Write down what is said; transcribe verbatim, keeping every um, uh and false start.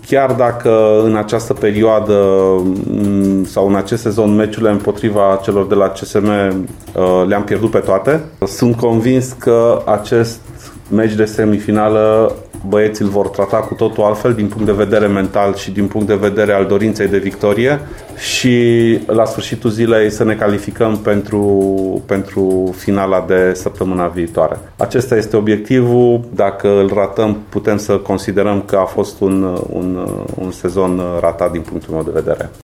chiar dacă în această perioadă sau în acest sezon meciurile împotriva celor de la C S M le-am pierdut pe toate, sunt convins că acest meci de semifinală băieții îl vor trata cu totul altfel din punct de vedere mental și din punct de vedere al dorinței de victorie și la sfârșitul zilei să ne calificăm pentru, pentru finala de săptămâna viitoare. Acesta este obiectivul. Dacă îl ratăm, putem să considerăm că a fost un, un, un sezon ratat din punctul meu de vedere.